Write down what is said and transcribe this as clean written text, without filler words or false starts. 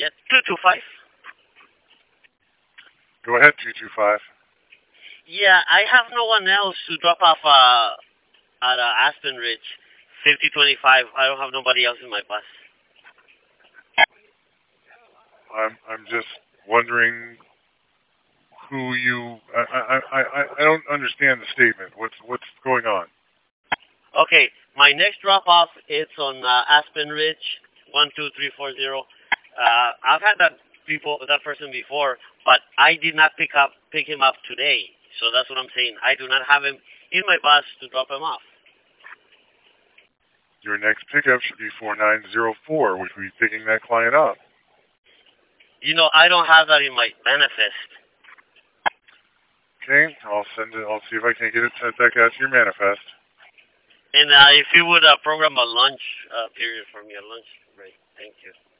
Yeah, 225. Go ahead, 225. Yeah, I have no one else to drop off at Aspen Ridge, 5025. I don't have nobody else in my bus. I'm just wondering who you. I don't understand the statement. What's going on? Okay, my next drop off is on Aspen Ridge, 12340. I've had that person before, but I did not pick him up today. So that's what I'm saying. I do not have him in my bus to drop him off. Your next pickup should be 4904, which will be picking that client up. You know, I don't have that in my manifest. Okay, I'll send it. I'll see if I can get it sent back out to your manifest. And if you would program a lunch period for me, a lunch break. Thank you.